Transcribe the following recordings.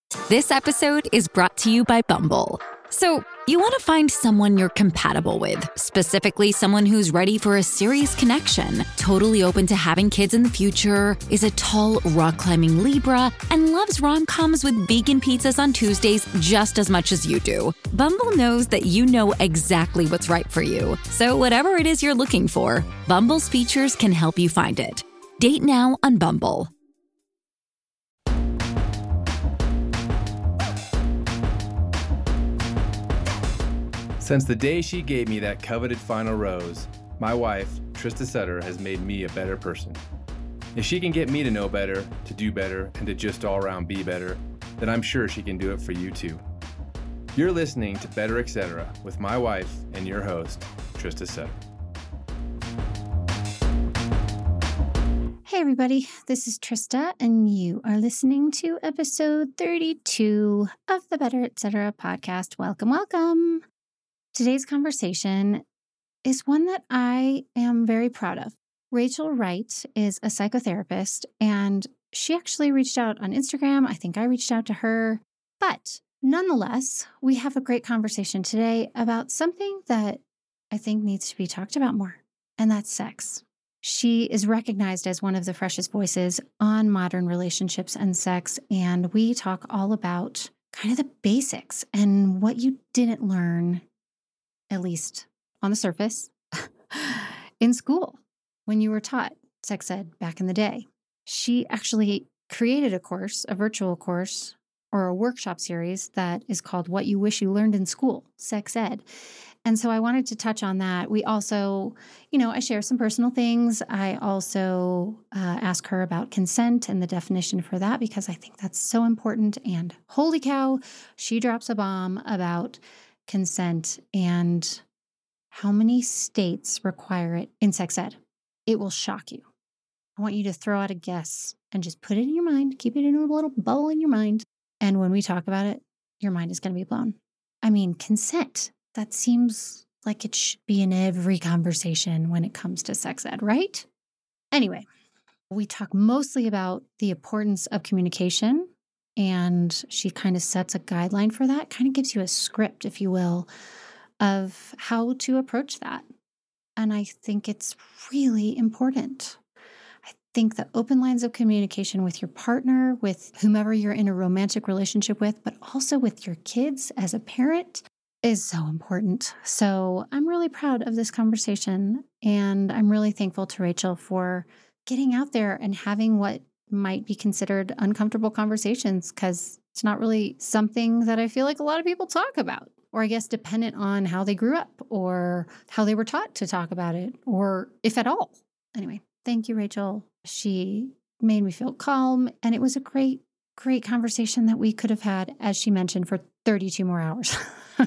This episode is brought to you by Bumble. So, you want to find someone you're compatible with, specifically someone who's ready for a serious connection, totally open to having kids in the future, is a tall, rock-climbing Libra, and loves rom-coms with vegan pizzas on Tuesdays just as much as you do. Bumble knows that you know exactly what's right for you. So whatever it is you're looking for, Bumble's features can help you find it. Date now on Bumble. Since the day she gave me that coveted final rose, my wife, Trista Sutter, has made me a better person. If she can get me to know better, to do better, and to just all around be better, then I'm sure she can do it for you too. You're listening to Better Etc. with my wife and your host, Trista Sutter. Hey everybody, this is Trista, and you are listening to episode 32 of the Better Etc. podcast. Welcome, welcome. Today's conversation is one that I am very proud of. Rachel Wright is a psychotherapist, and she actually reached out on Instagram. I think I reached out to her. But nonetheless, we have a great conversation today about something that I think needs to be talked about more, and that's sex. She is recognized as one of the freshest voices on modern relationships and sex, and we talk all about kind of the basics and what you didn't learn, at least on the surface, in school when you were taught sex ed back in the day. She actually created a course, a virtual course, or a workshop series that is called What You Wish You Learned in School, Sex Ed. And so I wanted to touch on that. We also, I share some personal things. I also ask her about consent and the definition for that, because I think that's so important. And holy cow, she drops a bomb about consent and how many states require it in sex ed. It will shock you. I want you to throw out a guess and just put it in your mind, keep it in a little bubble in your mind. And when we talk about it, your mind is going to be blown. I mean, consent, that seems like it should be in every conversation when it comes to sex ed, right? Anyway, we talk mostly about the importance of communication. And she kind of sets a guideline for that, kind of gives you a script, if you will, of how to approach that. And I think it's really important. I think the open lines of communication with your partner, with whomever you're in a romantic relationship with, but also with your kids as a parent is so important. So I'm really proud of this conversation. And I'm really thankful to Rachel for getting out there and having what might be considered uncomfortable conversations, because it's not really something that I feel like a lot of people talk about, or I guess dependent on how they grew up or how they were taught to talk about it, or if at all. Anyway, thank you, Rachel. She made me feel calm, and it was a great, great conversation that we could have had, as she mentioned, for 32 more hours.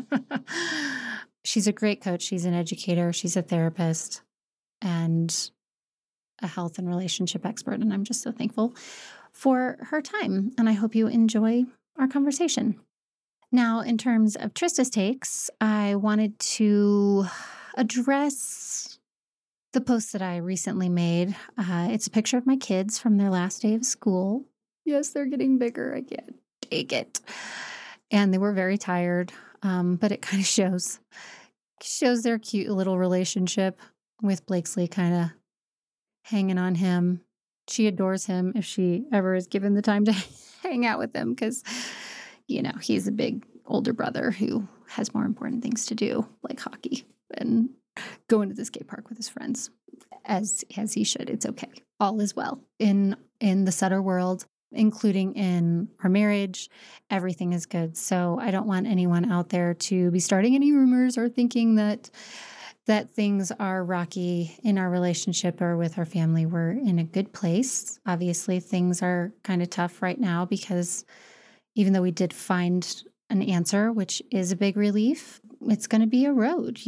She's a great coach. She's an educator. She's a therapist and a health and relationship expert. And I'm just so thankful for her time. And I hope you enjoy our conversation. Now, in terms of Trista's takes, I wanted to address the post that I recently made. It's a picture of my kids from their last day of school. Yes, they're getting bigger. I can't take it. And they were very tired, but it kind of shows their cute little relationship with Blakesley kind of hanging on him. She adores him if she ever is given the time to hang out with him, because, he's a big older brother who has more important things to do, like hockey and going to the skate park with his friends, as he should. It's okay. All is well in the Sutter world, including in our marriage. Everything is good. So I don't want anyone out there to be starting any rumors or thinking that things are rocky in our relationship or with our family. We're in a good place. Obviously, things are kind of tough right now because even though we did find an answer, which is a big relief, it's going to be a road,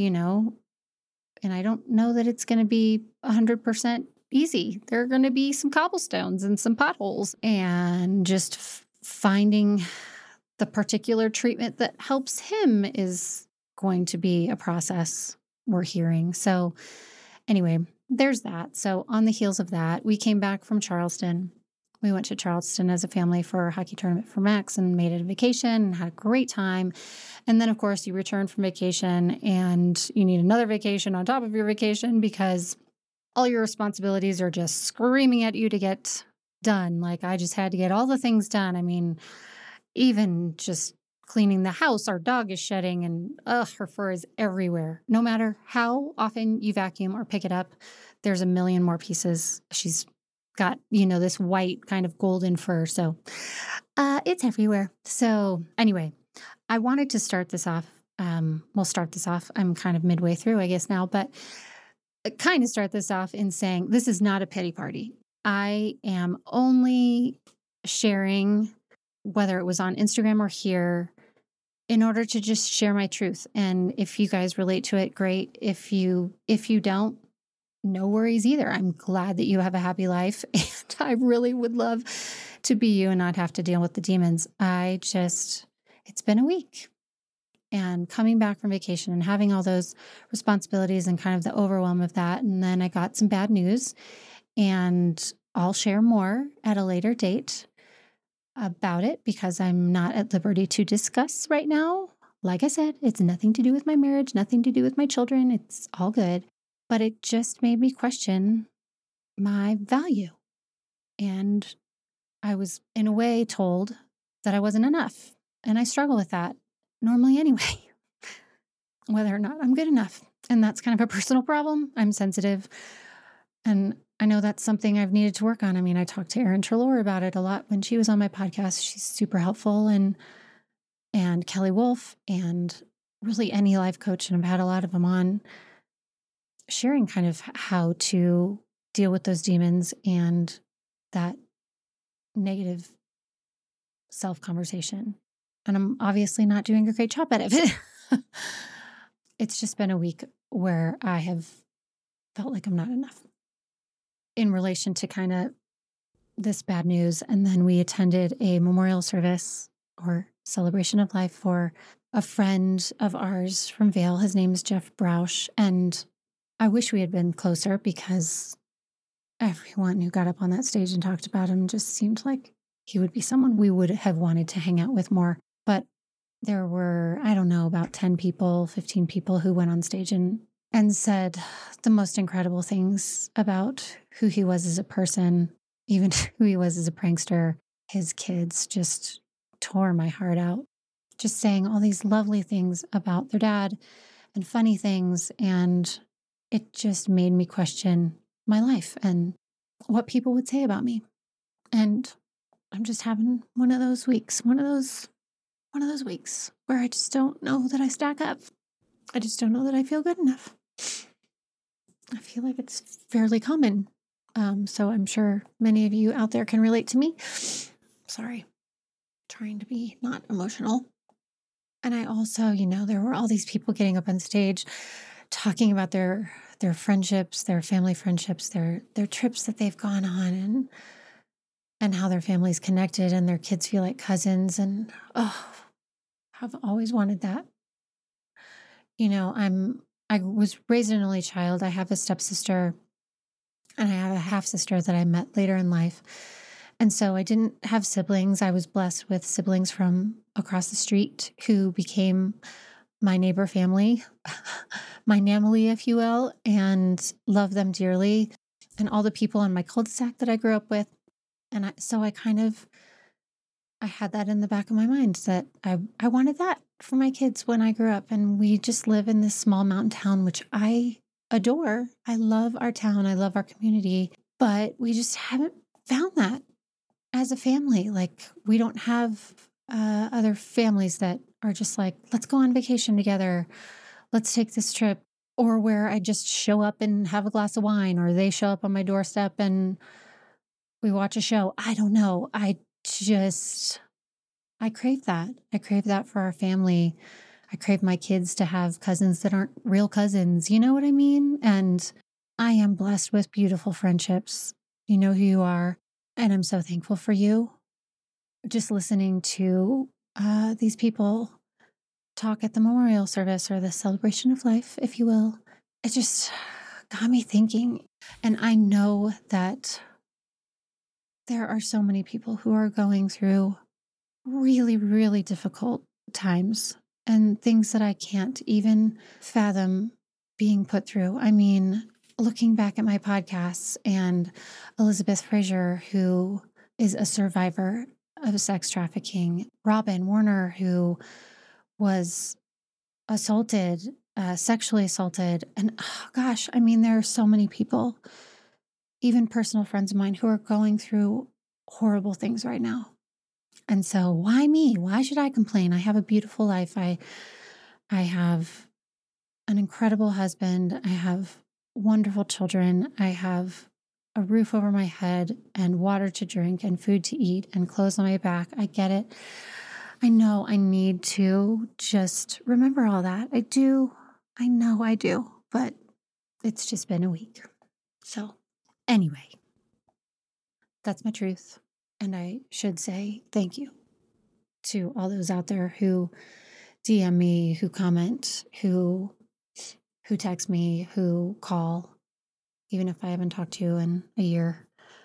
and I don't know that it's going to be 100% easy. There are going to be some cobblestones and some potholes, and just finding the particular treatment that helps him is going to be a process we're hearing. So anyway, there's that. So on the heels of that, we came back from Charleston We went to Charleston as a family for a hockey tournament for Max and made it a vacation and had a great time. And then, of course, you return from vacation and you need another vacation on top of your vacation because all your responsibilities are just screaming at you to get done. Like, I just had to get all the things done. I mean, even just cleaning the house, our dog is shedding and her fur is everywhere. No matter how often you vacuum or pick it up, there's a million more pieces. She's got, this white kind of golden fur. So it's everywhere. So anyway, I wanted to start this off. We'll start this off. I'm kind of midway through, I guess now, but kind of start this off in saying this is not a pity party. I am only sharing, whether it was on Instagram or here, in order to just share my truth. And if you guys relate to it, great. If you don't, no worries either. I'm glad that you have a happy life. And I really would love to be you and not have to deal with the demons. It's been a week. And coming back from vacation and having all those responsibilities and kind of the overwhelm of that. And then I got some bad news, and I'll share more at a later date about it because I'm not at liberty to discuss right now. Like I said, it's nothing to do with my marriage, nothing to do with my children. It's all good. But it just made me question my value. And I was, in a way, told that I wasn't enough. And I struggle with that normally anyway, whether or not I'm good enough. And that's kind of a personal problem. I'm sensitive. And I know that's something I've needed to work on. I mean, I talked to Erin Trelaw about it a lot when she was on my podcast. She's super helpful. And Kelly Wolf and really any life coach. And I've had a lot of them on sharing kind of how to deal with those demons and that negative self-conversation. And I'm obviously not doing a great job at it. It's just been a week where I have felt like I'm not enough in relation to kind of this bad news. And then we attended a memorial service or celebration of life for a friend of ours from Vail. His name is Jeff Broush. And I wish we had been closer because everyone who got up on that stage and talked about him just seemed like he would be someone we would have wanted to hang out with more. But there were, I don't know, about 10 people, 15 people who went on stage and said the most incredible things about who he was as a person, even who he was as a prankster. His kids just tore my heart out, just saying all these lovely things about their dad and funny things. And it just made me question my life and what people would say about me. And I'm just having one of those weeks, one of those weeks where I just don't know that I stack up. I just don't know that I feel good enough. I feel like it's fairly common. So I'm sure many of you out there can relate to me. Sorry, trying to be not emotional. And I also, there were all these people getting up on stage talking about their friendships, their family friendships, their trips that they've gone on and how their family's connected and their kids feel like cousins. And I've always wanted that. I was raised an only child. I have a stepsister and I have a half sister that I met later in life. And so I didn't have siblings. I was blessed with siblings from across the street who became my neighbor family, my namily, if you will, and love them dearly. And all the people on my cul-de-sac that I grew up with. And I had that in the back of my mind that I wanted that for my kids when I grew up. And we just live in this small mountain town, which I adore. I love our town. I love our community, but we just haven't found that as a family. Like, we don't have other families that are just like, let's go on vacation together. Let's take this trip. Or where I just show up and have a glass of wine, or they show up on my doorstep and we watch a show. I don't know. I crave that. I crave that for our family. I crave my kids to have cousins that aren't real cousins. You know what I mean? And I am blessed with beautiful friendships. You know who you are. And I'm so thankful for you. Just listening to these people talk at the memorial service or the celebration of life, if you will, it just got me thinking. And I know that there are so many people who are going through really, really difficult times and things that I can't even fathom being put through. I mean, looking back at my podcasts and Elizabeth Fraser, who is a survivor of sex trafficking, Robin Warner, who was assaulted, sexually assaulted. And oh gosh, I mean, there are so many people, even personal friends of mine, who are going through horrible things right now. And so why me? Why should I complain? I have a beautiful life. I have an incredible husband. I have wonderful children. I have a roof over my head and water to drink and food to eat and clothes on my back. I get it. I know I need to just remember all that. I do. I know I do, but it's just been a week. So anyway, that's my truth. And I should say thank you to all those out there who DM me, who comment, who text me, who call, even if I haven't talked to you in a year.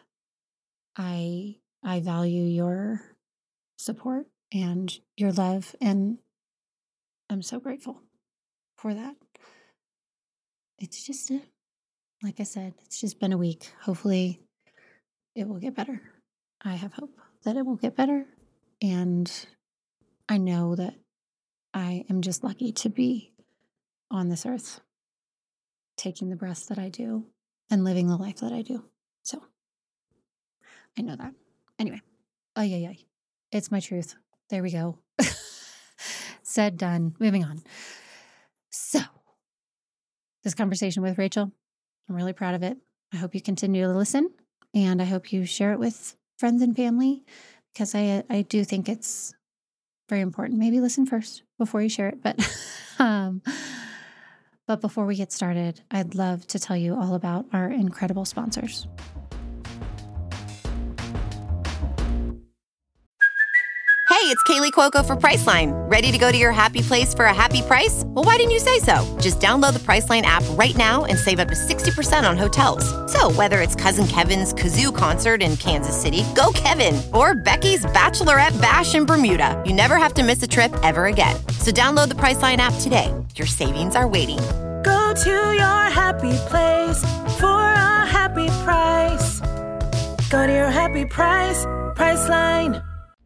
I value your support and your love, and I'm so grateful for that. It's just, like I said, it's just been a week. Hopefully it will get better. I have hope that it will get better. And I know that I am just lucky to be on this earth, taking the breaths that I do and living the life that I do. So I know that. Anyway, it's my truth. There we go. Said, done. Moving on. So this conversation with Rachel, I'm really proud of it. I hope you continue to listen, and I hope you share it with friends and family, because I do think it's very important. Maybe listen first before you share it. But before we get started, I'd love to tell you all about our incredible sponsors. Hey, it's Kaylee Cuoco for Priceline. Ready to go to your happy place for a happy price? Well, why didn't you say so? Just download the Priceline app right now and save up to 60% on hotels. So whether it's Cousin Kevin's Kazoo Concert in Kansas City, go Kevin, or Becky's Bachelorette Bash in Bermuda, you never have to miss a trip ever again. So download the Priceline app today. Your savings are waiting. Go to your happy place for a happy price. Go to your happy price, Priceline.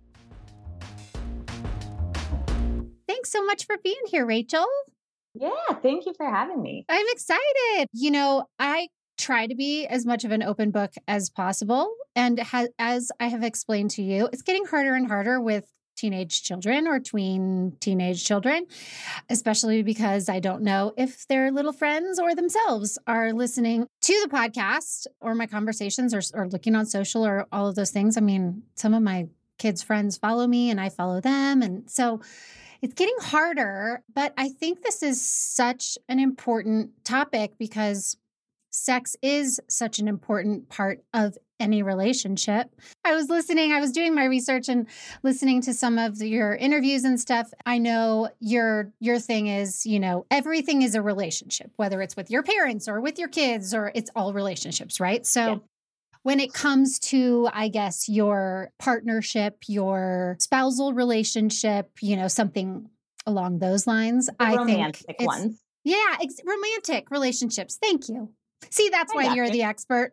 Thanks so much for being here, Rachel. Yeah, thank you for having me. I'm excited. You know, I try to be as much of an open book as possible. And as I have explained to you, it's getting harder and harder with teenage children or tween teenage children, especially because I don't know if their little friends or themselves are listening to the podcast or my conversations or looking on social or all of those things. I mean, some of my kids' friends follow me and I follow them. And so it's getting harder, but I think this is such an important topic because sex is such an important part of any relationship. I was doing my research and listening to some of your interviews and stuff. I know your thing is, you know, everything is a relationship, whether it's with your parents or with your kids, or it's all relationships, right? So yeah. When it comes to, I guess, your partnership, your spousal relationship, you know, something along those lines, I think romantic ones. Yeah, romantic relationships. Thank you. See, that's why you're the expert.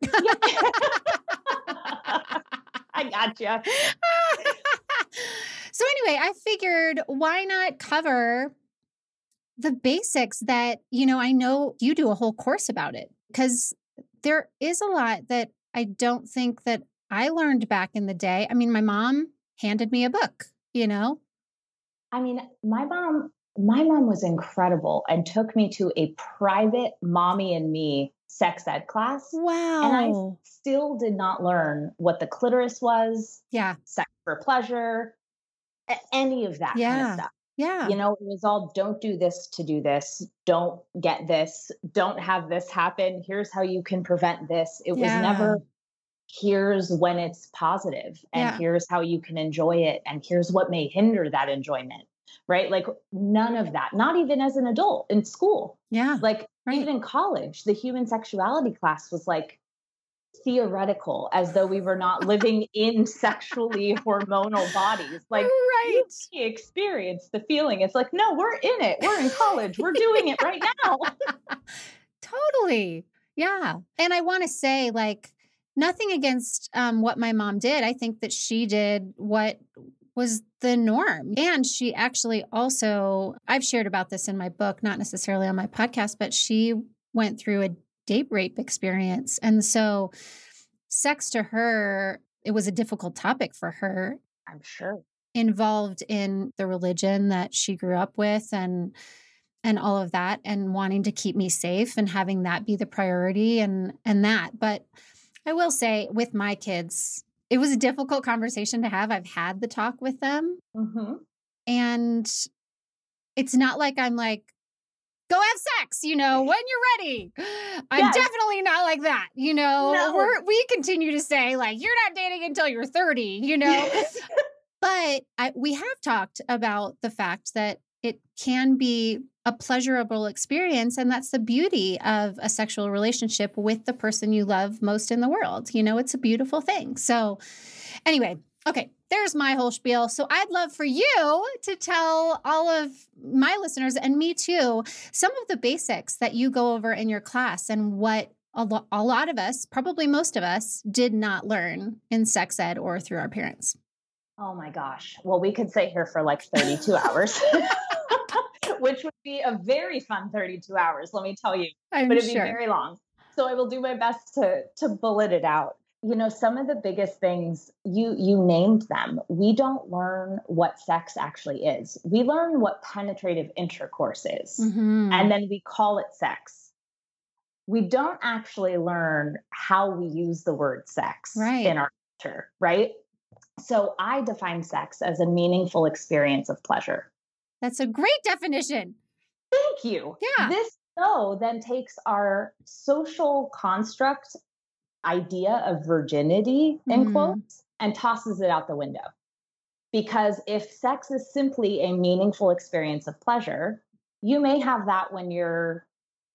I gotcha. So anyway, I figured why not cover the basics that, you know, I know you do a whole course about it, because there is a lot that I don't think that I learned back in the day. I mean, my mom handed me a book, you know? I mean, my mom was incredible and took me to a private Mommy and Me sex ed class. Wow. And I still did not learn what the clitoris was. Yeah. Sex for pleasure, any of that kind of stuff. Yeah. You know, it was all, don't do this to do this. Don't get this. Don't have this happen. Here's how you can prevent this. It was never, here's when it's positive and here's how you can enjoy it. And here's what may hinder that enjoyment, right? Like none of that, not even as an adult in school. Yeah. Like even in college, the human sexuality class was like theoretical, as though we were not living in sexually hormonal bodies. Like, right. You experience the feeling. It's like, no, we're in it. We're in college. We're doing it right now. Totally. Yeah. And I want to say, like, nothing against what my mom did. I think that she did what was the norm. And she actually also, I've shared about this in my book, not necessarily on my podcast, but she went through a date rape experience. And so sex to her, it was a difficult topic for her. I'm sure. Involved in the religion that she grew up with and all of that, and wanting to keep me safe and having that be the priority and that. But I will say with my kids, it was a difficult conversation to have. I've had the talk with them. Mm-hmm. And it's not like I'm like, go have sex, when you're ready. I'm definitely not like that. No. We continue to say, like, you're not dating until you're 30, But we have talked about the fact that it can be a pleasurable experience. And that's the beauty of a sexual relationship with the person you love most in the world. It's a beautiful thing. So anyway, okay, there's my whole spiel. So I'd love for you to tell all of my listeners, and me too, some of the basics that you go over in your class and what a lot of us, probably most of us, did not learn in sex ed or through our parents. Oh my gosh. Well, we could sit here for like 32 hours, which would be a very fun 32 hours, let me tell you. But it'd be very long. So I will do my best to bullet it out. Some of the biggest things, you named them. We don't learn what sex actually is. We learn what penetrative intercourse is. Mm-hmm. And then we call it sex. We don't actually learn how we use the word sex in our culture, right? So I define sex as a meaningful experience of pleasure. That's a great definition. Thank you. Yeah. This, though, then takes our social construct idea of virginity, in quotes, and tosses it out the window. Because if sex is simply a meaningful experience of pleasure, you may have that when you're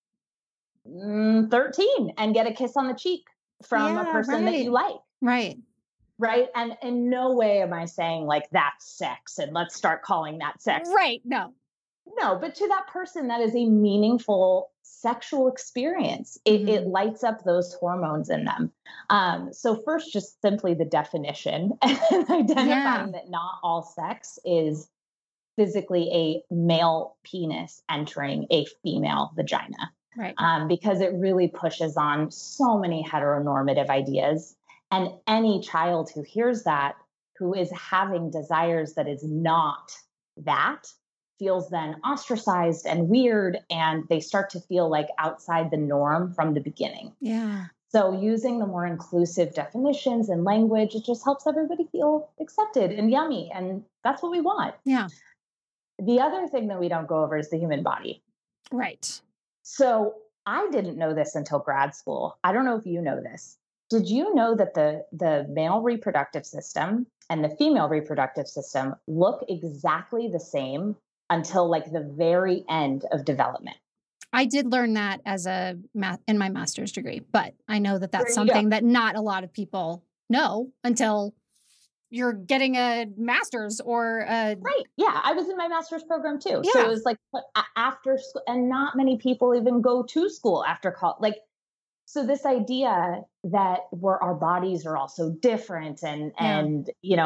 13 and get a kiss on the cheek from a person that you like. Right. Right. And in no way am I saying like that's sex and let's start calling that sex. Right. No, but to that person, that is a meaningful sexual experience. It lights up those hormones in them. So first, just simply the definition and identifying that not all sex is physically a male penis entering a female vagina. Right. Because it really pushes on so many heteronormative ideas. And any child who hears that, who is having desires that is not that, feels then ostracized and weird, and they start to feel like outside the norm from the beginning. Yeah. So using the more inclusive definitions and language, it just helps everybody feel accepted and yummy. And that's what we want. Yeah. The other thing that we don't go over is the human body. Right. So I didn't know this until grad school. I don't know if you know this. Did you know that the male reproductive system and the female reproductive system look exactly the same until like the very end of development? I did learn that as in my master's degree, but I know that that's something that not a lot of people know until you're getting a master's or a... Right. Yeah. I was in my master's program too. Yeah. So it was like after school, and not many people even go to school after college. Like, so this idea that our bodies are also different and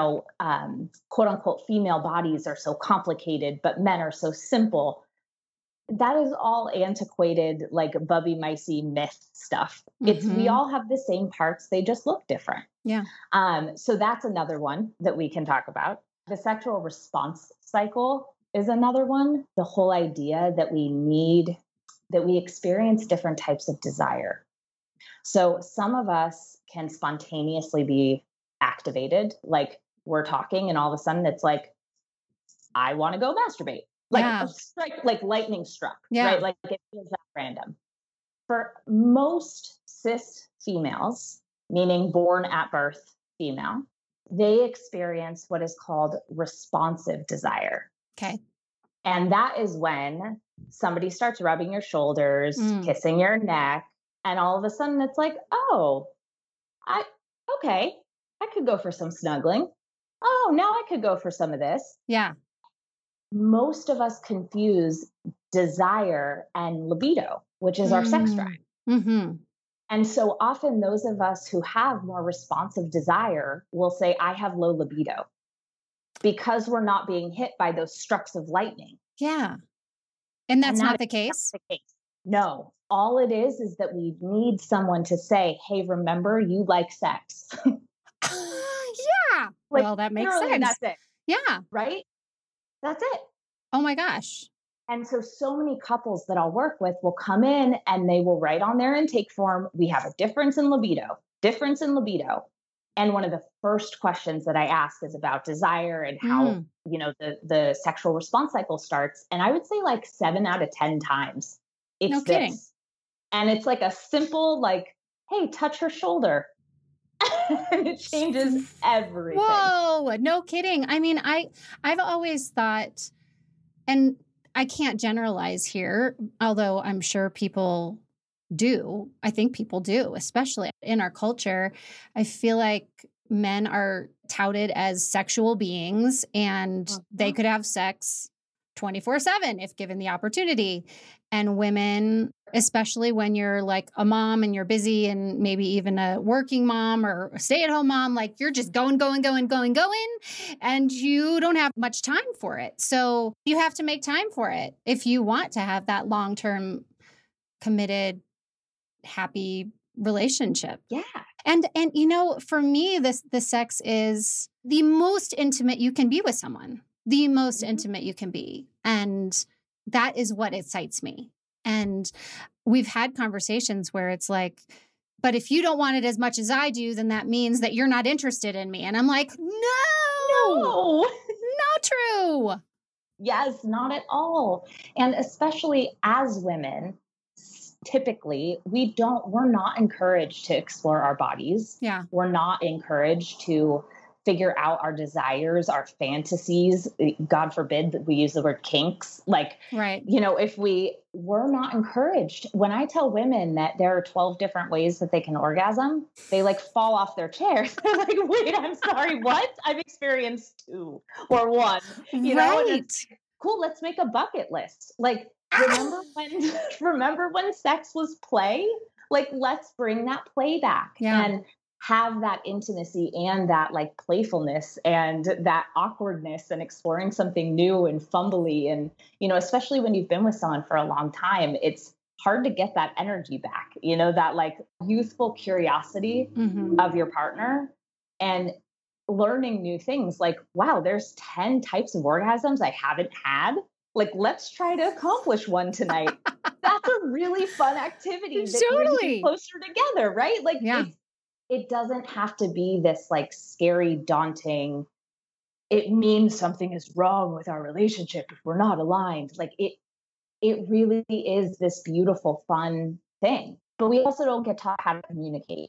quote unquote, female bodies are so complicated, but men are so simple. That is all antiquated, like Bubby Micey myth stuff. We all have the same parts. They just look different. Yeah. So that's another one that we can talk about. The sexual response cycle is another one. The whole idea that we experience different types of desire. So some of us can spontaneously be activated, like we're talking and all of a sudden it's like, I want to go masturbate. Like a strike, like lightning struck, right? Like it feels that random. For most cis females, meaning born at birth female, they experience what is called responsive desire. Okay. And that is when somebody starts rubbing your shoulders, kissing your neck, and all of a sudden it's like, oh, Okay, I could go for some snuggling. Oh, now I could go for some of this. Yeah. Most of us confuse desire and libido, which is our sex drive. Mm-hmm. And so often those of us who have more responsive desire will say, I have low libido, because we're not being hit by those strucks of lightning. Yeah. And that's not the case? Not the case. No. All it is that we need someone to say, hey, remember, you like sex. Yeah. Well, that makes sense. That's it. Yeah. Right? That's it. Oh my gosh. And so many couples that I'll work with will come in and they will write on their intake form, we have a difference in libido. And one of the first questions that I ask is about desire and how, the sexual response cycle starts. And I would say like 7 out of 10 times it's no kidding. This. And it's like a simple, like, hey, touch her shoulder. And it changes everything. Whoa, no kidding. I mean, I've always thought, and I can't generalize here, although I'm sure people do. I think people do, especially in our culture. I feel like men are touted as sexual beings and they could have sex 24/7 if given the opportunity. And women, especially when you're like a mom and you're busy and maybe even a working mom or a stay-at-home mom, like you're just going, and you don't have much time for it. So you have to make time for it if you want to have that long-term committed, happy relationship. Yeah. And for me, the sex is the most intimate you can be with someone. The most intimate you can be. And that is what excites me. And we've had conversations where it's like, but if you don't want it as much as I do, then that means that you're not interested in me. And I'm like, no, not true. Yes, not at all. And especially as women, typically we're not encouraged to explore our bodies. Yeah. We're not encouraged to figure out our desires, our fantasies. God forbid that we use the word kinks. Like, right. If we're not encouraged. When I tell women that there are 12 different ways that they can orgasm, they like fall off their chairs. They're like, wait, I'm sorry, what? I've experienced 2 or 1. Right. Cool. Let's make a bucket list. Like, remember when sex was play? Like, let's bring that play back and have that intimacy and that like playfulness and that awkwardness and exploring something new and fumbly. And, especially when you've been with someone for a long time, it's hard to get that energy back, that like youthful curiosity of your partner and learning new things. Like, wow, there's 10 types of orgasms I haven't had. Like, let's try to accomplish one tonight. That's a really fun activity that brings you closer together, right? Like, it doesn't have to be this like scary, daunting, it means something is wrong with our relationship if we're not aligned. Like, it really is this beautiful, fun thing. But we also don't get taught how to communicate.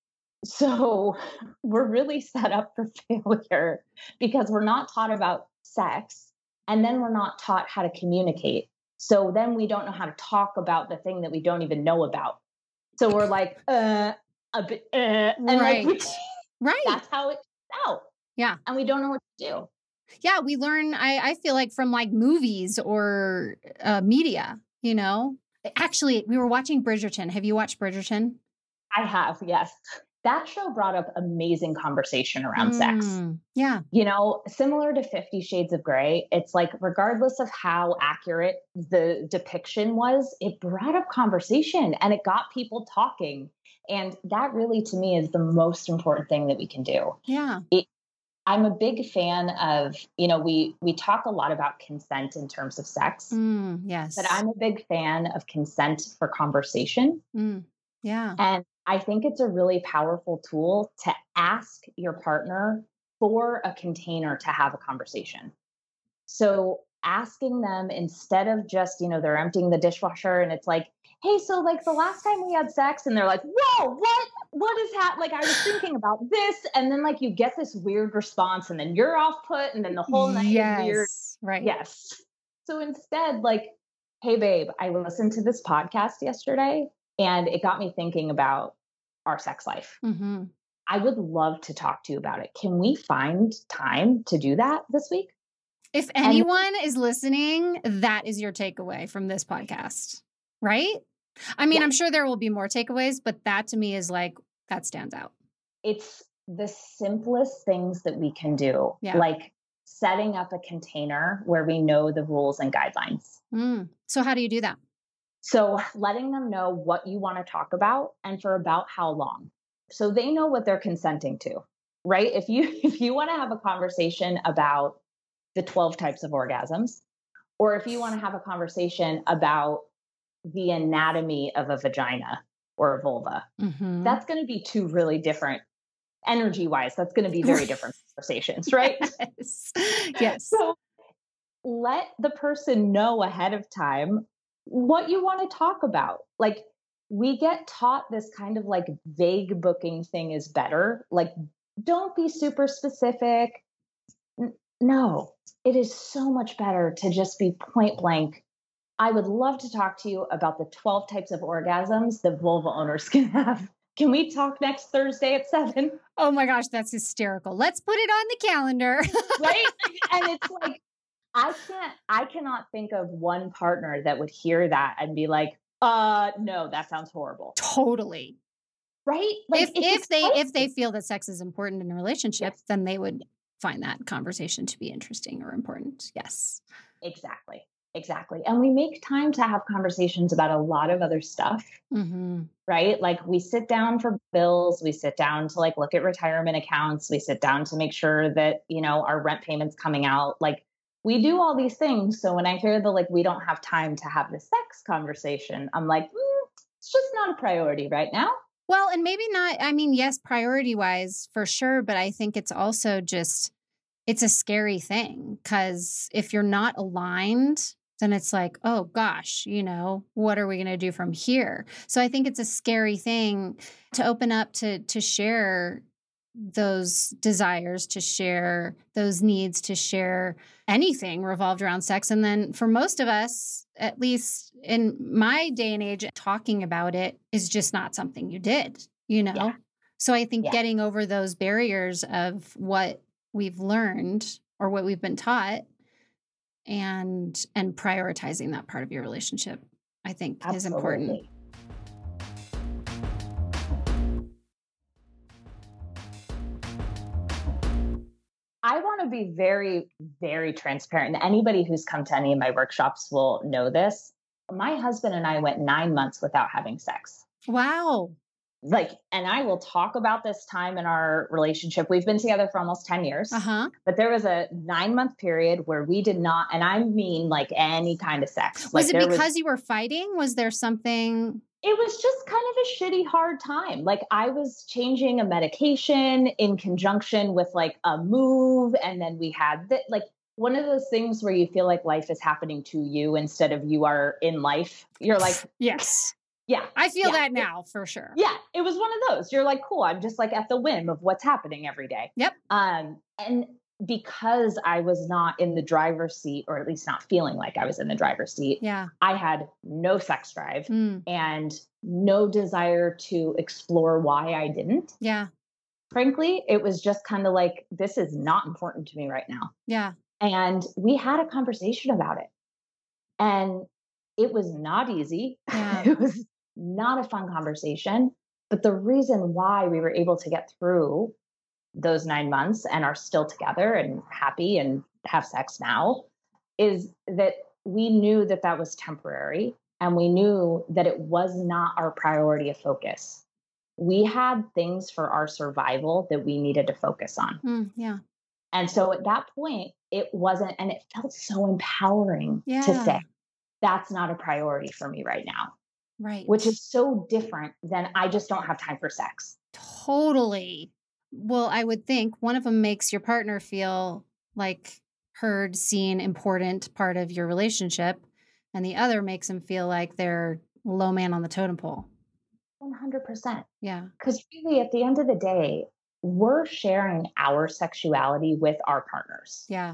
So we're really set up for failure because we're not taught about sex. And then we're not taught how to communicate. So then we don't know how to talk about the thing that we don't even know about. So we're like, and right. Like, right. That's how it's out. Yeah. And we don't know what to do. Yeah. We learn, I feel like from like movies or media, Actually, we were watching Bridgerton. Have you watched Bridgerton? I have, yes. That show brought up amazing conversation around sex. Yeah. Similar to 50 Shades of Grey, it's like, regardless of how accurate the depiction was, it brought up conversation and it got people talking. And that really, to me, is the most important thing that we can do. Yeah. I'm a big fan of, we talk a lot about consent in terms of sex. Yes. But I'm a big fan of consent for conversation. Yeah. And I think it's a really powerful tool to ask your partner for a container to have a conversation. So asking them, instead of just, they're emptying the dishwasher and it's like, hey, so like the last time we had sex, and they're like, whoa, what is happening? Like, I was thinking about this. And then like you get this weird response and then you're off put and then the whole night is weird. Right. Yes. So instead, like, hey, babe, I listened to this podcast yesterday and it got me thinking about our sex life. I would love to talk to you about it. Can we find time to do that this week? If anyone is listening, that is your takeaway from this podcast, right? I mean, I'm sure there will be more takeaways, but that to me is like, that stands out. It's the simplest things that we can do, like setting up a container where we know the rules and guidelines. So how do you do that? So letting them know what you want to talk about and for about how long. So they know what they're consenting to, right? If you want to have a conversation about the 12 types of orgasms, or if you want to have a conversation about the anatomy of a vagina or a vulva, that's going to be two really different, energy wise, that's going to be very different conversations, right? Yes. So let the person know ahead of time what you want to talk about. Like, we get taught this kind of like vague booking thing is better. Like, don't be super specific. No, it is so much better to just be point blank. I would love to talk to you about the 12 types of orgasms that vulva owners can have. Can we talk next Thursday at 7? Oh my gosh, that's hysterical. Let's put it on the calendar. Right? And it's like, I cannot think of one partner that would hear that and be like, no, that sounds horrible. Totally. Right? Like, if they feel that sex is important in a relationship, then they would find that conversation to be interesting or important. Yes. Exactly. And we make time to have conversations about a lot of other stuff, right? Like, we sit down for bills, we sit down to like look at retirement accounts, we sit down to make sure that, our rent payment's coming out. Like, we do all these things. So when I hear the, like, we don't have time to have the sex conversation, I'm like, it's just not a priority right now. Well, and maybe not, I mean, yes, priority wise for sure. But I think it's also just, it's a scary thing, because if you're not aligned, then it's like, oh gosh, what are we going to do from here? So I think it's a scary thing to open up to share those desires, to share those needs, to share anything revolved around sex. And then for most of us, at least in my day and age, talking about it is just not something you did, Yeah. So I think getting over those barriers of what we've learned or what we've been taught and prioritizing that part of your relationship, I think is important. I want to be very, very transparent. And anybody who's come to any of my workshops will know this. My husband and I went 9 months without having sex. Wow. And I will talk about this time in our relationship. We've been together for almost 10 years, but there was a 9-month period where we did not, and I mean like any kind of sex. Was it because you were fighting? Was there something? It was just kind of a shitty, hard time. Like, I was changing a medication in conjunction with like a move. And then we had that, like, one of those things where you feel like life is happening to you instead of you are in life. You're like, yes. Yeah. I feel that now for sure. Yeah. It was one of those. You're like, cool. I'm just like at the whim of what's happening every day. Yep. And because I was not in the driver's seat, or at least not feeling like I was in the driver's seat, I had no sex drive and no desire to explore why I didn't. Yeah. Frankly, it was just kind of like, this is not important to me right now. Yeah. And we had a conversation about it. And it was not easy. Yeah. It was not a fun conversation. But the reason why we were able to get through those 9 months and are still together and happy and have sex now is that we knew that that was temporary, and we knew that it was not our priority of focus. We had things for our survival that we needed to focus on. Yeah. And so at that point, it wasn't, and it felt so empowering to say, that's not a priority for me right now. Right. Which is so different than I just don't have time for sex. Totally. Well, I would think one of them makes your partner feel like heard, seen, important part of your relationship, and the other makes them feel like they're low man on the totem pole. 100%. Yeah. Because really, at the end of the day, we're sharing our sexuality with our partners. Yeah.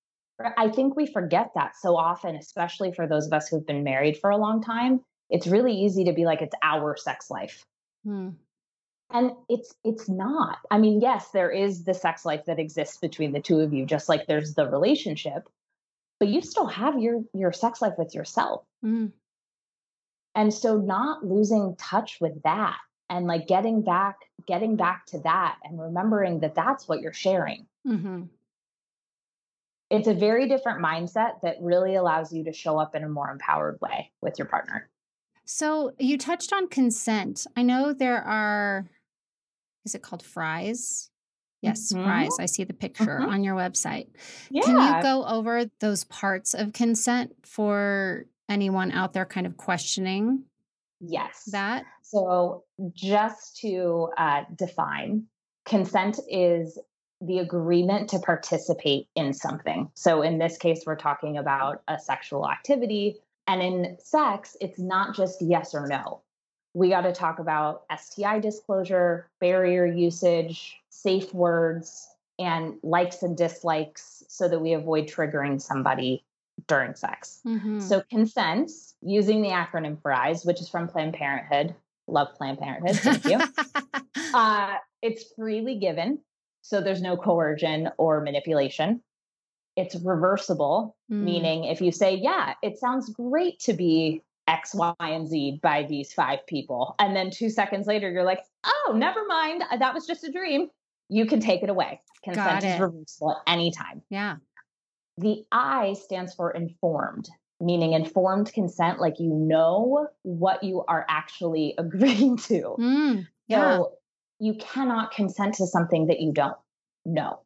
I think we forget that so often, especially for those of us who've been married for a long time. It's really easy to be like, it's our sex life. And it's not. I mean, yes, there is the sex life that exists between the two of you, just like there's the relationship, but you still have your sex life with yourself. Mm. And so not losing touch with that and like getting back to that and remembering that that's what you're sharing. Mm-hmm. It's a very different mindset that really allows you to show up in a more empowered way with your partner. So you touched on consent. I know there are, is it called Fries? Yes, Fries. I see the picture on your website. Yeah. Can you go over those parts of consent for anyone out there kind of questioning that? So just to define, consent is the agreement to participate in something. So in this case, we're talking about a sexual activity. And in sex, it's not just yes or no. We got to talk about STI disclosure, barrier usage, safe words, and likes and dislikes so that we avoid triggering somebody during sex. Mm-hmm. So consent, using the acronym FRIES, which is from Planned Parenthood. Love Planned Parenthood. Thank you. It's freely given. So there's no coercion or manipulation. It's reversible, meaning if you say, yeah, it sounds great to be X, Y, and Z by these 5 people. And then 2 seconds later, you're like, oh, never mind. That was just a dream. You can take it away. Consent is reversible at any time. Yeah. The I stands for informed, meaning informed consent, like you know what you are actually agreeing to. So you cannot consent to something that you don't know.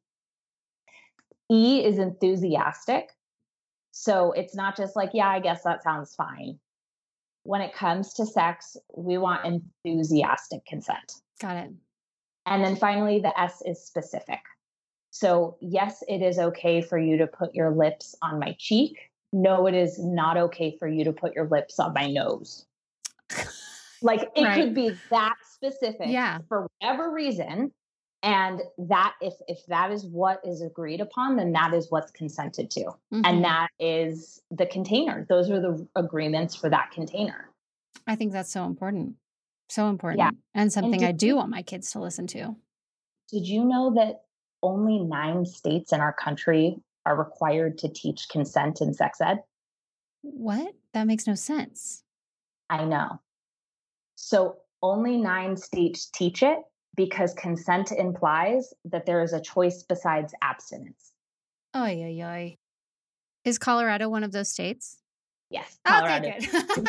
E is enthusiastic. So it's not just like, yeah, I guess that sounds fine. When it comes to sex, we want enthusiastic consent. Got it. And then finally, the S is specific. So yes, it is okay for you to put your lips on my cheek. No, it is not okay for you to put your lips on my nose. Like it could be that specific for whatever reason. And that if that is what is agreed upon, then that is what's consented to. Mm-hmm. And that is the container. Those are the agreements for that container. I think that's so important. So important. Yeah. And something I do want my kids to listen to. Did you know that only 9 states in our country are required to teach consent in sex ed? What? That makes no sense. I know. So only 9 states teach it because consent implies that there is a choice besides abstinence. Oy, oy, oy. Is Colorado one of those states? Yes. Colorado. Okay, good.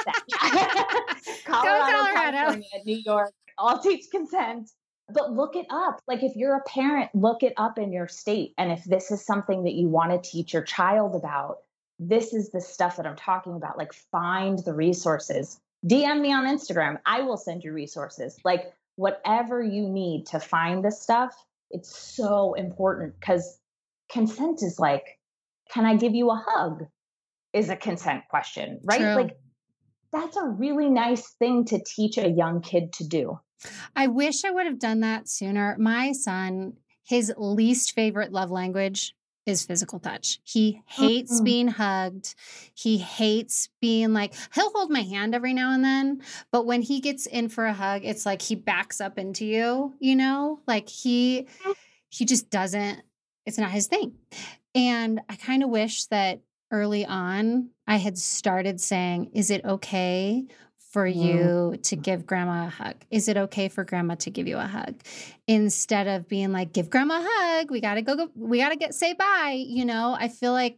Colorado, Go Colorado. California, New York, all teach consent. But look it up. Like if you're a parent, look it up in your state. And if this is something that you want to teach your child about, this is the stuff that I'm talking about. Like find the resources. DM me on Instagram. I will send you resources. Like whatever you need to find this stuff, it's so important because consent is like, can I give you a hug? Is a consent question, right? True. Like that's a really nice thing to teach a young kid to do. I wish I would have done that sooner. My son, his least favorite love language is physical touch. He hates being hugged. He hates being like, he'll hold my hand every now and then, but when he gets in for a hug, it's like he backs up into you, you know? Like he just doesn't, it's not his thing. And I kind of wish that early on I had started saying, is it okay for you to give grandma a hug? Is it okay for grandma to give you a hug? Instead of being like, give grandma a hug. We got to say bye. You know, I feel like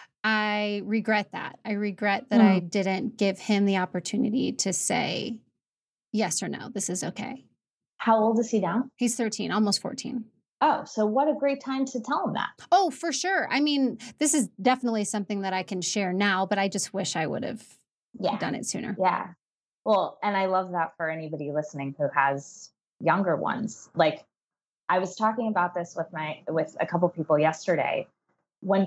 I regret that. I regret that I didn't give him the opportunity to say yes or no. This is okay. How old is he now? He's 13, almost 14. Oh, so what a great time to tell him that. Oh, for sure. I mean, this is definitely something that I can share now, but I just wish I would have done it sooner. Yeah. Well, and I love that for anybody listening who has younger ones. Like I was talking about this with a couple people yesterday. When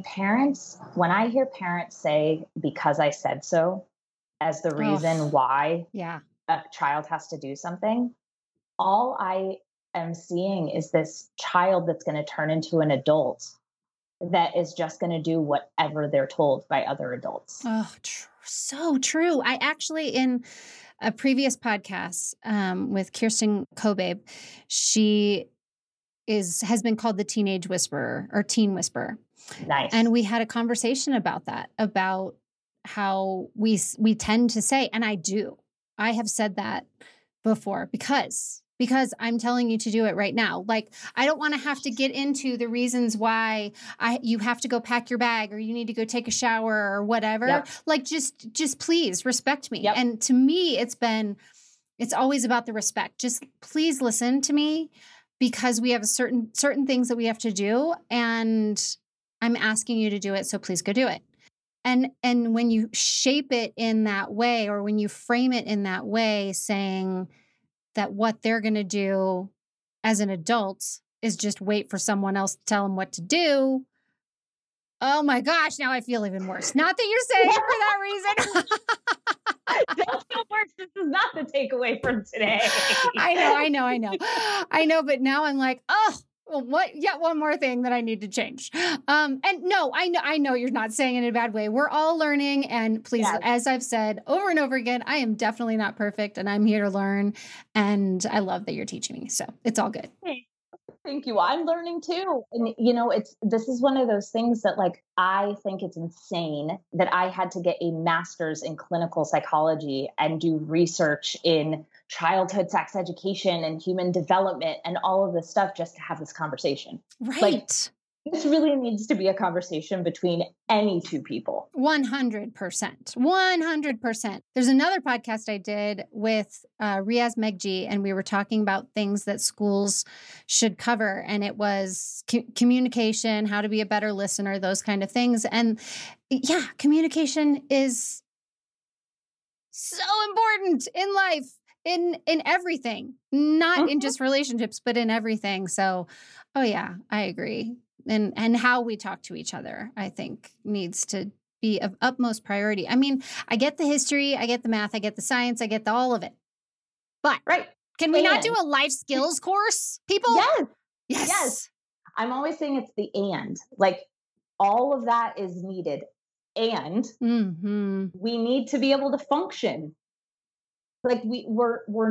I hear parents say, because I said so, as the reason why a child has to do something, all I am seeing is this child that's going to turn into an adult that is just going to do whatever they're told by other adults. Oh, So true. I actually, in a previous podcast with Kirsten Kobabe, she has been called the teenage whisperer or teen whisperer. Nice. And we had a conversation about that, about how we tend to say, and I have said that before because I'm telling you to do it right now. Like, I don't want to have to get into the reasons why you have to go pack your bag or you need to go take a shower or whatever. Yep. Like, just please respect me. Yep. And to me, it's always about the respect. Just please listen to me because we have certain things that we have to do, and I'm asking you to do it. So please go do it. And when you shape it in that way, or when you frame it in that way, saying that what they're going to do as an adult is just wait for someone else to tell them what to do. Oh my gosh, now I feel even worse. Not that you're saying it for that reason. Don't feel worse. This is not the takeaway from today. I know, but now I'm like, oh, well, what? Yet one more thing that I need to change. And no, I know you're not saying it in a bad way. We're all learning, and please, yes. As I've said over and over again, I am definitely not perfect, and I'm here to learn. And I love that you're teaching me, so it's all good. Thank you. I'm learning too. And this is one of those things that, like, I think it's insane that I had to get a master's in clinical psychology and do research in childhood sex education and human development and all of this stuff just to have this conversation. Right. Like, this really needs to be a conversation between any two people. 100%. 100%. There's another podcast I did with Riaz Megji, and we were talking about things that schools should cover. And it was communication, how to be a better listener, those kind of things. And yeah, communication is so important in life, in everything, not in just relationships, but in everything. So, oh yeah, I agree. And how we talk to each other, I think, needs to be of utmost priority. I mean, I get the history, I get the math, I get the science, I get all of it. But can we not do a life skills course, people? Yes. I'm always saying it's the and. Like, all of that is needed. And we need to be able to function. Like, we're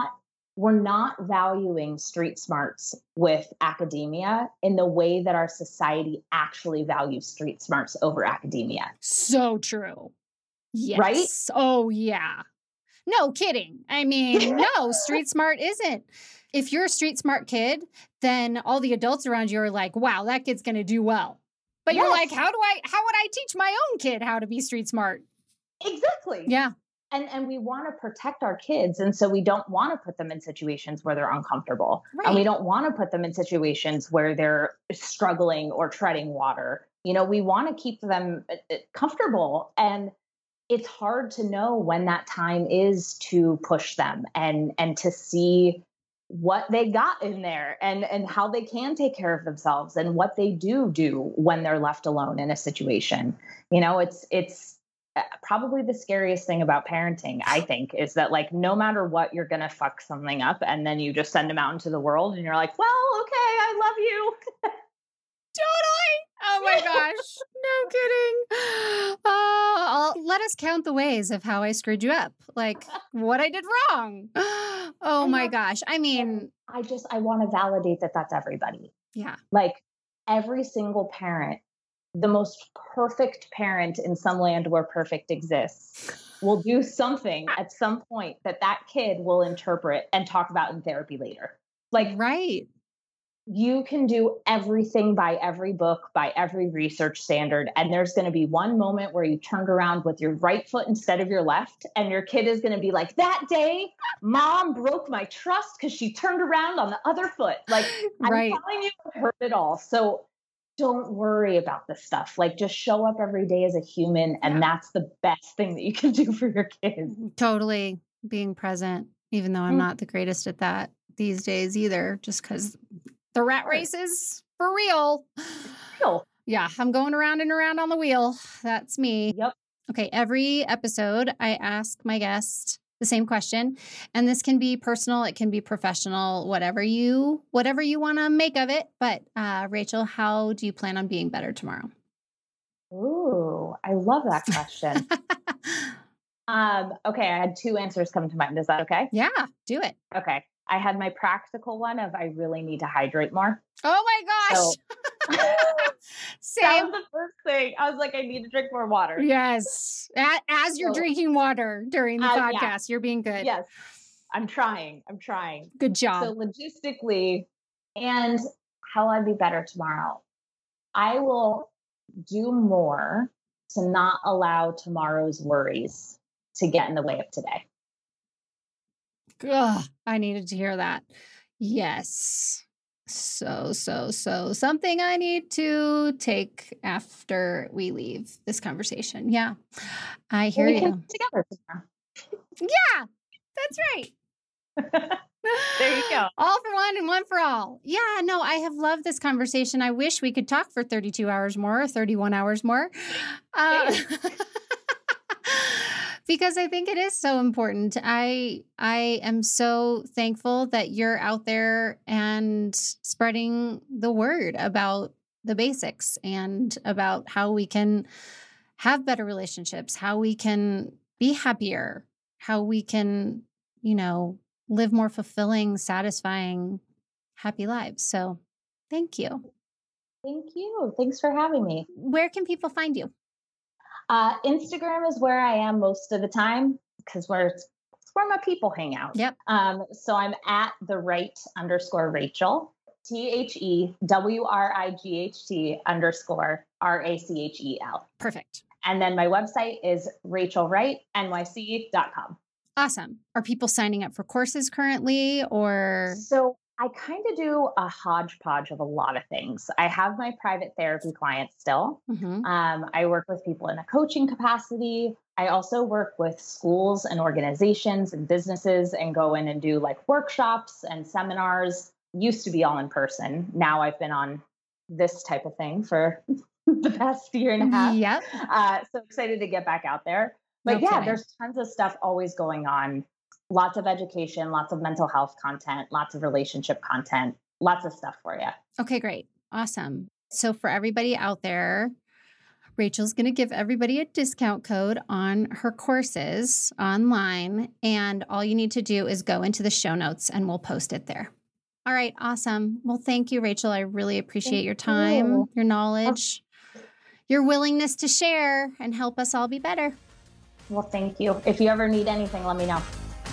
not valuing street smarts with academia in the way that our society actually values street smarts over academia. So true. Yes. Right? Oh, yeah. No kidding. I mean, no, street smart isn't. If you're a street smart kid, then all the adults around you are like, wow, that kid's going to do well. But you're like, how would I teach my own kid how to be street smart? Exactly. Yeah. And we want to protect our kids. And so we don't want to put them in situations where they're uncomfortable. Right. And we don't want to put them in situations where they're struggling or treading water. We want to keep them comfortable. And it's hard to know when that time is to push them and to see what they got in there and how they can take care of themselves and what they do when they're left alone in a situation. It's probably the scariest thing about parenting, I think, is that, like, no matter what, you're going to fuck something up, and then you just send them out into the world and you're like, well, okay, I love you. Totally. Oh my gosh. No kidding. Let us count the ways of how I screwed you up. Like, what I did wrong. Oh my gosh. I mean, I want to validate that that's everybody. Yeah. Like, every single parent, the most perfect parent in some land where perfect exists, will do something at some point that kid will interpret and talk about in therapy later. Like, right. You can do everything by every book, by every research standard. And there's going to be one moment where you turned around with your right foot instead of your left. And your kid is going to be like, that day, mom broke my trust because she turned around on the other foot. Like, right. I'm telling you, I've heard it all. So don't worry about this stuff. Like, just show up every day as a human. And that's the best thing that you can do for your kids. Totally. Being present, even though I'm not the greatest at that these days either, just because the rat race is for real. Yeah, I'm going around and around on the wheel. That's me. Yep. Okay, every episode I ask my guest the same question, and this can be personal, it can be professional, whatever you want to make of it. But Rachel, how do you plan on being better tomorrow? Ooh, I love that question. Okay, I had 2 answers come to mind. Is that okay? Yeah, do it. Okay. I had my practical one of I really need to hydrate more. Oh my gosh. So, Same. that was the first thing. I was like, I need to drink more water. Yes. As you're drinking water during the podcast, you're being good. Yes. I'm trying. Good job. So logistically, and how I'd be better tomorrow, I will do more to not allow tomorrow's worries to get in the way of today. Ugh, I needed to hear that. Yes. So something I need to take after we leave this conversation. Yeah. I hear you. Can together tomorrow. Yeah, that's right. There you go. All for one and one for all. Yeah, no, I have loved this conversation. I wish we could talk for 32 hours more or 31 hours more. Because I think it is so important. I am so thankful that you're out there and spreading the word about the basics and about how we can have better relationships, how we can be happier, how we can, live more fulfilling, satisfying, happy lives. So thank you. Thank you. Thanks for having me. Where can people find you? Instagram is where I am most of the time because it's where my people hang out. Yep. So I'm at @the_right_Rachel, THEWRIGHT_RACHEL. Perfect. And then my website is rachelwrightnyc.com. Awesome. Are people signing up for courses currently or? So I kind of do a hodgepodge of a lot of things. I have my private therapy clients still. Mm-hmm. I work with people in a coaching capacity. I also work with schools and organizations and businesses and go in and do like workshops and seminars. Used to be all in person. Now I've been on this type of thing for the past year and a half. Yep. So excited to get back out there. But there's tons of stuff always going on. Lots of education, lots of mental health content, lots of relationship content, lots of stuff for you. Okay, great. Awesome. So for everybody out there, Rachel's going to give everybody a discount code on her courses online. And all you need to do is go into the show notes and we'll post it there. All right. Awesome. Well, thank you, Rachel. I really appreciate your time, your knowledge, your willingness to share and help us all be better. Well, thank you. If you ever need anything, let me know.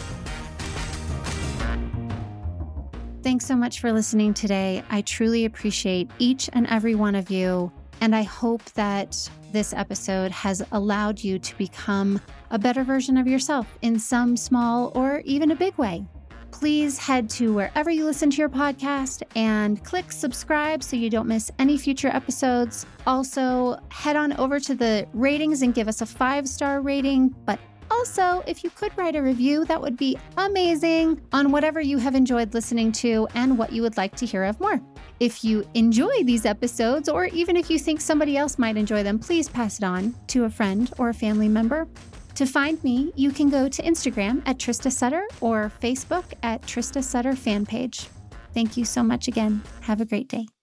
Thanks so much for listening today. I truly appreciate each and every one of you. And I hope that this episode has allowed you to become a better version of yourself in some small or even a big way. Please head to wherever you listen to your podcast and click subscribe so you don't miss any future episodes. Also, head on over to the ratings and give us a 5-star rating. But also, if you could write a review, that would be amazing on whatever you have enjoyed listening to and what you would like to hear of more. If you enjoy these episodes, or even if you think somebody else might enjoy them, please pass it on to a friend or a family member. To find me, you can go to Instagram at Trista Sutter or Facebook at Trista Sutter fan page. Thank you so much again. Have a great day.